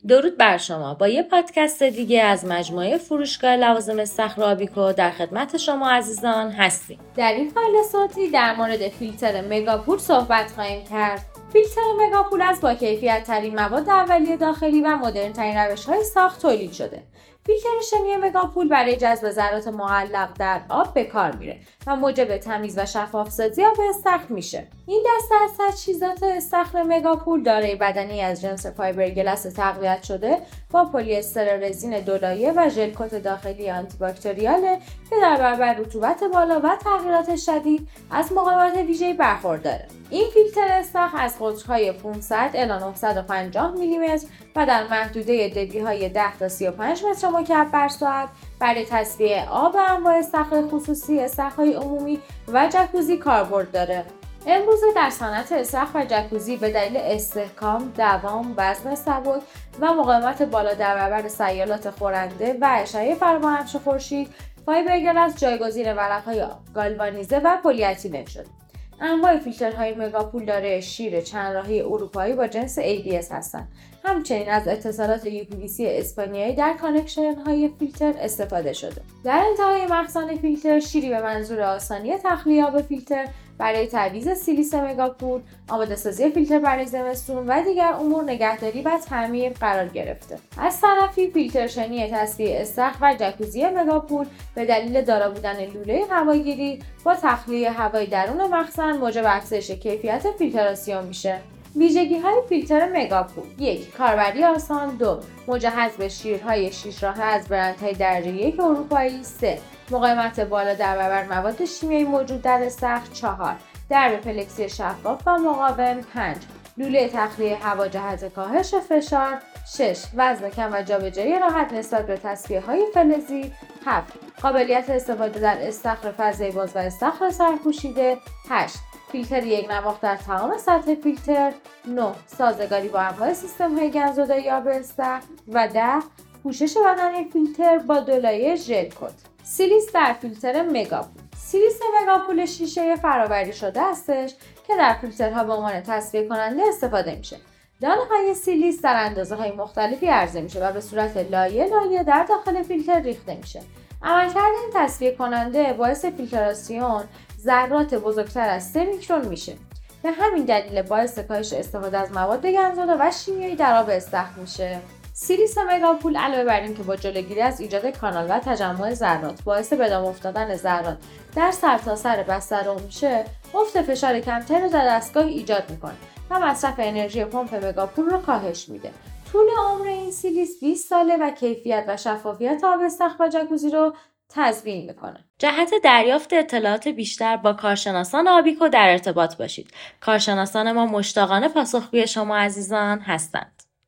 درود بر شما. با یه پادکست دیگه از مجموعه فروشگاه لوازم استخر آبیکو در خدمت شما عزیزان هستیم. در این فایل صوتی در مورد فیلتر مگاپول صحبت خواهیم کرد. فیلتر مگاپول از با کیفیت ترین مواد اولیه داخلی و مدرن ترین روش‌های ساخت تولید شده. فیلتر شنی مگاپول برای جذب ذرات معلق در آب به کار میره و موجب تمیز و شفاف سازی آب استخر میشه. این دسته از تجهیزات استخر مگاپول دارای بدنی از جنس فایبرگلاس تقویت شده با پلی استر رزین دولایه و ژل کت داخلی آنتی باکتریاله که در برابر رطوبت بالا و تغییرات شدید از مقاومت ویژه‌ای برخورداره. این فیلتر استخر از قطرهای 500 الی 950 میلیمتر و در محدوده دبی‌های 10 تا 35 متر مکعب بر ساعت برای تصفیه آب انواع استخر خصوصی، استخرهای عمومی و جکوزی کاربرد داره. امروزه در صنعت استخر و جکوزی به دلیل استحکام، دوام، وزن سبک و مقاومت بالا در برابر سیالات خورنده و اشعه فرابنفش خورشید، فایبرگلاس جایگزین ورق‌های گالوانیزه و پلی اتیلن شد. انواع فیلترهای مگاپول دارای شیر چند راهی اروپایی با جنس ABS هستند. همچنین از اتصالات UPVC اسپانیایی در کانکشن‌های فیلتر استفاده شده. در انتهای مخزن فیلتر شیری به منظور آسانی تخلیه آب فیلتر برای تعویض سیلیس مگاپول، آماده‌سازی فیلتر برای زمستون و دیگر امور نگهداری و تعمیر قرار گرفته. از طرفی فیلتر شنی تصفیه استخر و جکوزی مگاپول به دلیل دارا بودن لوله هواگیری با تخلیه هوای درون مخزن موجب افزایش کیفیت فیلتراسیون میشه. ویژگی‌های فیلتر مگاپول: 1. کاربری آسان. 2. مجهز به شیرهای 6 راهه از برندهای درجه 1 اروپایی. 3. مقاومت بالا در برابر مواد شیمیایی موجود در استخر. 4. درب پلکسی شفاف و مقاوم. 5. لوله تخلیه هوا جهت کاهش فشار. 6. وزن کم و جابجایی راحت نسبت به تصفیه‌های فلزی. 7. قابلیت استفاده در استخر فضای باز و استخر سرپوشیده. 8. فیلتر یک نواخت در تمام سطح فیلتر. 9. سازگاری با انواع سیستم‌های گندزدایی آب استخر. و 10. پوشش بدنی فیلتر با دولایه ژل کت. سیلیس در فیلتر مگاپول. سیلیس مگاپول شیشه فرآوری شده هستش که در فیلترها به عنوان تصفیه کننده استفاده میشه. دانه‌های سیلیس در اندازه‌های مختلفی عرضه میشه و به صورت لایه در داخل فیلتر ریخته میشه. عملکرد این تصفیه کننده باعث فیلتراسیون ذرات بزرگتر از 3 میکرون میشه. به همین دلیل باعث کاهش استفاده از مواد گندزدا و شیمیایی در آب استخر میشه. سیلیس مگاپول علاوه بر این که با جلوگیری از ایجاد کانال و تجمع ذرات باعث به دام افتادن ذرات در سرتاسر بستر میشه، افت فشار کمتری رو در دستگاه ایجاد میکنه و مصرف انرژی پمپ مگاپول رو کاهش میده. طول عمر این سیلیس 20 ساله و کیفیت و شفافیت آب استخر و جکوزی رو تضمین میکنه. جهت دریافت اطلاعات بیشتر با کارشناسان آبیکو در ارتباط باشید. کارشناسان ما مشتاقانه پاسخگوی شما عزیزان هستند.